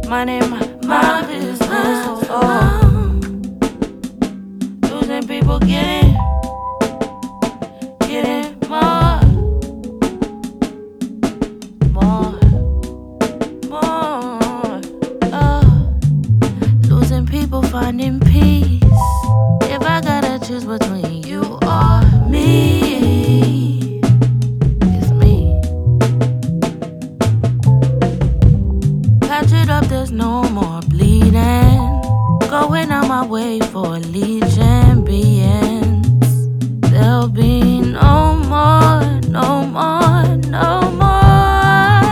my business. Losing people, getting more. Losing people, finding peace. If I gotta choose between you or me, it's me. Patch it up, there's no more bleeding. Going out my way for legion beings. There'll be no more, no more, no more.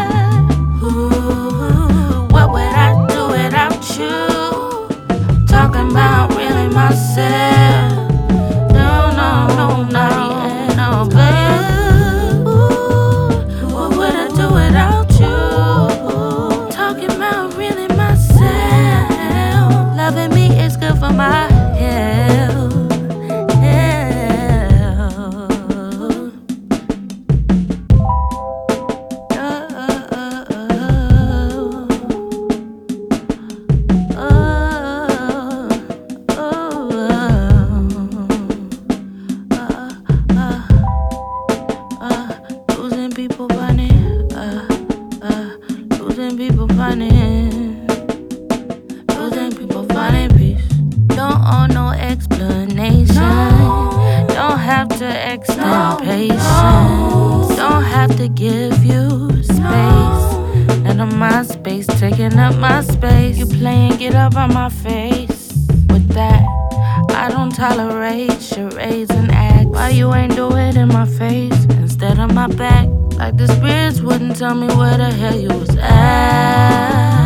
Ooh, what would I do without you? Talking about really myself. No, babe. Ooh, what would I do without you? Talking about really myself. Loving me is good for my health. Losing people running, losing people finding, losing people finding peace. Don't owe no explanation. Don't have to extend patience. Don't have to give you space. And on my space, taking up my space. You play and get up on my face. With that, I don't tolerate charades and acts. Why you ain't do it in my face instead of my back? Like the spirits wouldn't tell me where the hell you was at.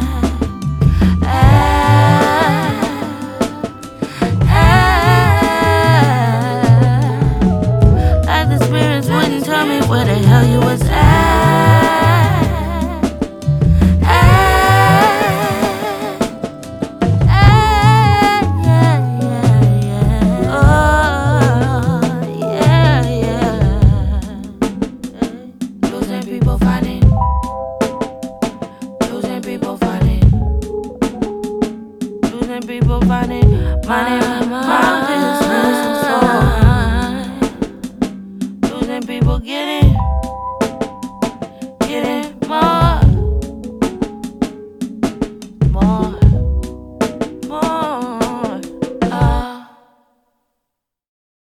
Like the spirits wouldn't tell me where the hell you was at. Losing people finding, losing people finding, losing people finding money.